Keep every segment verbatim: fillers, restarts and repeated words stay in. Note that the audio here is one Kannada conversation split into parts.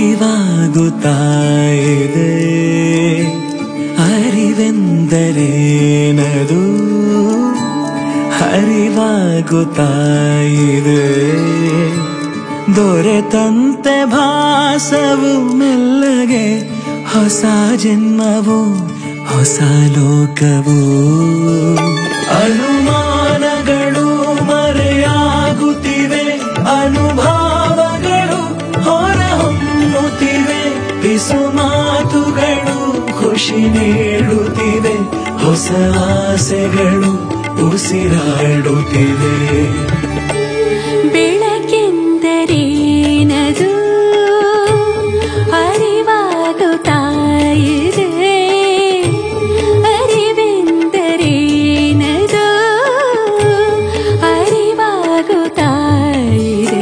ಅರಿವಾಗುತ್ತಾ ಇದೆ. ಅರಿವೆಂದರೇನದು ಅರಿವಾಗುತ್ತಾ ಇದೆ. ದೊರೆತಂತೆ ಭಾಸವು ಮೆಲ್ಲಗೆ ಹೊಸ ಜನ್ಮವು ಹೊಸ ಲೋಕವು. ಅನುಮಾನಗಳು ಮರೆಯಾಗುತ್ತಿವೆ, ಅನುಭವಗಳು ಹೊರಹೊಮ್ಮುತ್ತಿವೆ. ಪಿಸು ಮಾತುಗಳು ಖುಷಿ ನೀಡುತ್ತಿವೆ, ಹೊಸ ಆಸೆಗಳು ಉಸಿರಾಡುತ್ತಿವೆ. ಬೆಳಕೆಂದರೇನದು ಅರಿವಾಗುತ್ತಾ ಇದೆ. ಅರಿವೆಂದರೇನದು ಅರಿವಾಗುತ್ತಾ ಇದೆ.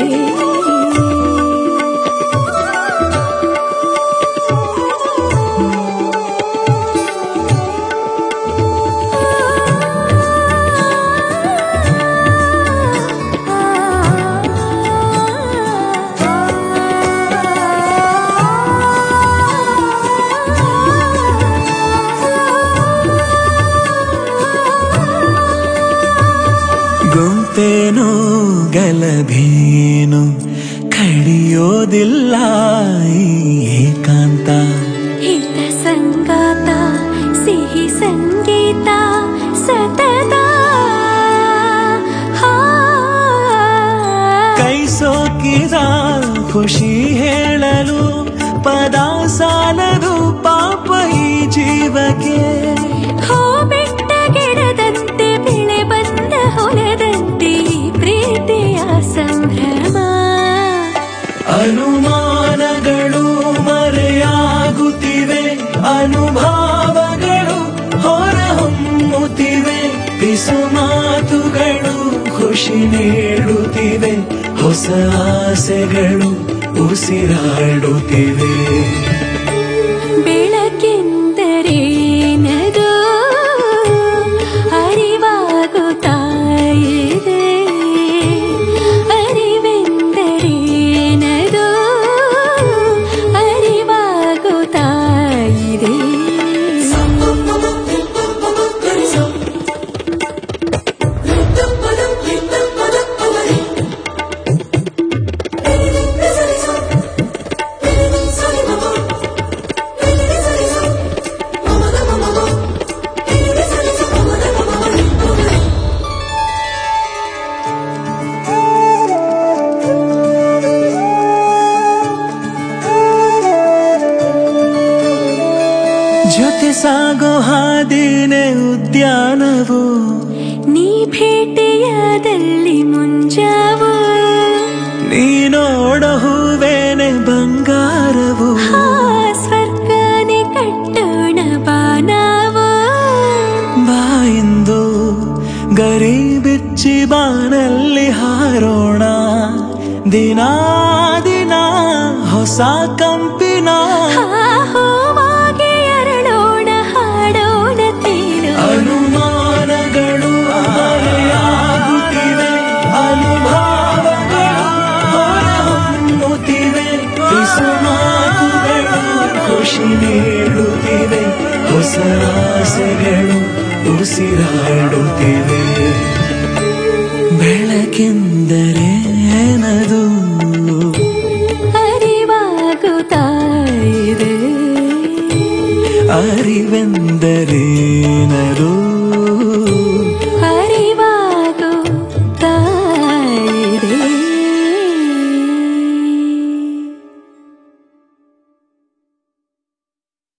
ಗುಂಪೇನು ಗಲಭೇನು ಕಡಿಯೋದಿಲ್ಲ ಈ ಏಕಾಂತ. ಹಿತ ಸಂಗಾತ ಸಿಹಿ ಸಂಗೀತ ಸತತ. ಕೈ ಸೋಕಿದ ಖುಷಿ ಹೇಳಲು ಪದ ಸಾಲದು ಪಾಪ ಈ ಜೀವಕ್ಕೆ. ಹೋ ಬೆಟ್ಟ ಗಿಡದಂತೆ ಬೆಳೆ ಬಂದ ಹೊಲದಂತೆ ಪ್ರೀತಿಯ ಸಂಭ್ರಮ. ಅನುಮಾನಗಳು ಮರೆಯಾಗುತ್ತಿವೆ, ಅನುಭವಗಳು ಹೊರಹೊಮ್ಮುತ್ತಿವೆ. ಪಿಸು ಮಾತುಗಳು ಖುಷಿ ನೀಡುತ್ತಿವೆ, ಹೊಸ ಆಸೆಗಳು ಉಸಿರಾಡುತ್ತಿವೆ. ಬೆಳಕೆಂದರೇನದು ಅರಿವಾಗುತ್ತಾ ಇದೆ. ಅರಿವೆಂದರೇನದು ಅರಿವಾಗುತ್ತಾ ಇದೆ. ಜೊತೆ ಸಾಗೋ ಹಾದಿನೇ ಉದ್ಯಾನವು, ನೀ ಭೇಟಿಯಾದಲ್ಲಿ ಮುಂಜಾವು. ನೀ ನೋಡ ಹೂವೇನೆ ಬಂಗಾರವು. ಸ್ವರ್ಗನೆ ಕಟ್ಟೋಣ ಬಾನಾವು. ಬಾಯಿಂದು ಗರಿ ಬಿಚ್ಚಿ ಬಾನಲ್ಲಿ ಹಾರೋಣ. ದಿನ ದಿನ ಹೊಸ ಕಂಪಿನ ಹೂವಾಗಿ ಅರಳೋಣ ಹಾಡೋಣ ತೇರು. ಅನುಮಾನಗಳು ಮರೆಯಾಗುತ್ತಿವೆ, ಅನುಭವಗಳು ಹೊರಹೊಮ್ಮುತ್ತಿವೆ. ಪಿಸು ಮಾತುಗಳು ಖುಷಿ ನೀಡುತ್ತಿವೆ, ಹೊಸ ಆಸೆಗಳು ಉಸಿರಾಡುತ್ತಿವೆ. ಬೆಳಕೆಂದರೇನದು ಅರಿವಾಗುತ್ತಾ ಇದೆ. ಅರಿವೆಂದರೇನದು